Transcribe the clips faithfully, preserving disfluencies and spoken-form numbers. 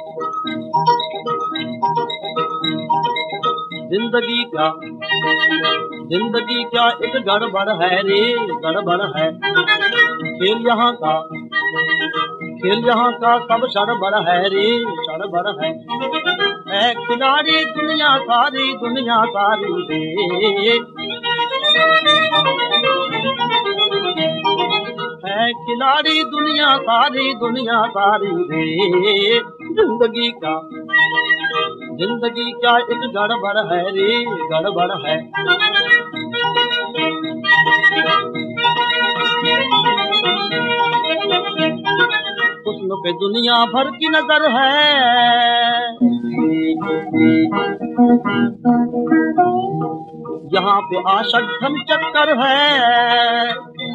जिंदगी क्या जिंदगी क्या एक गड़बड़ है रे, गड़बड़ है। खेल यहाँ का खेल यहाँ का सब सड़बड़ है रे, सड़बड़ है। है खिलाड़ी दुनिया सारी, दुनिया सारी रे। है खिलाड़ी दुनिया सारी, दुनिया सारी रे। जिंदगी का जिंदगी क्या एक गड़बड़ है रे, गड़बड़ है। हुस्न पे दुनिया भर की नजर है, यहाँ पे आशक धम चक्कर है।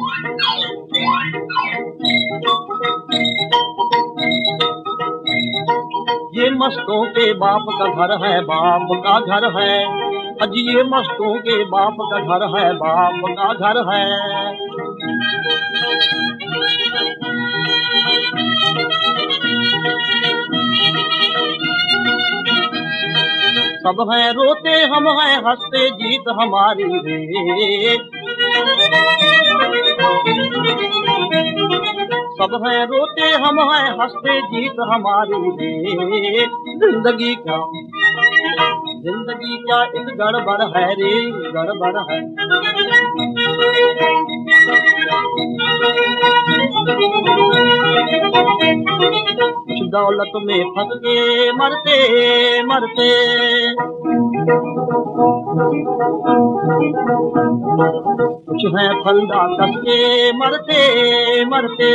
ये मस्तों के बाप का घर है, बाप का घर है। अजी ये मस्तों के बाप का घर है, बाप का घर है। सब हैं रोते हम हैं हंसते, जीत हमारी रे। सब हैं रोते हम हैं हंसते, जीत हमारी रे। जिंदगी क्या जिंदगी क्या एक गड़बड़ है रे, गड़बड़ है। कुछ दौलत में फंस के मरते मरते, कुछ है फंदा कस के मरते मरते।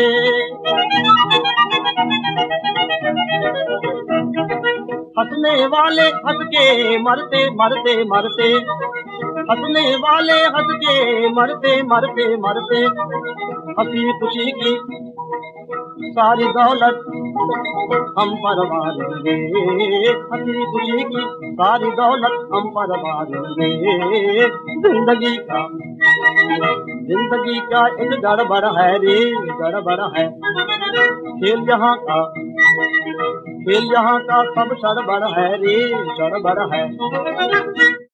हंसने वाले हंस के मरते मरते मरते, हंसने वाले हंस के मरते मरते मरते। हंसी खुशी की सारी दौलत हम पर वालेंगे, हंसी खुशी की सारी दौलत हम पर वालेंगे। जिंदगी का जिंदगी का एक गड़बड़ है रे, गड़बड़ है। खेल यहाँ का खेल यहाँ का सब सड़बड़ है रे, सड़बड़ है।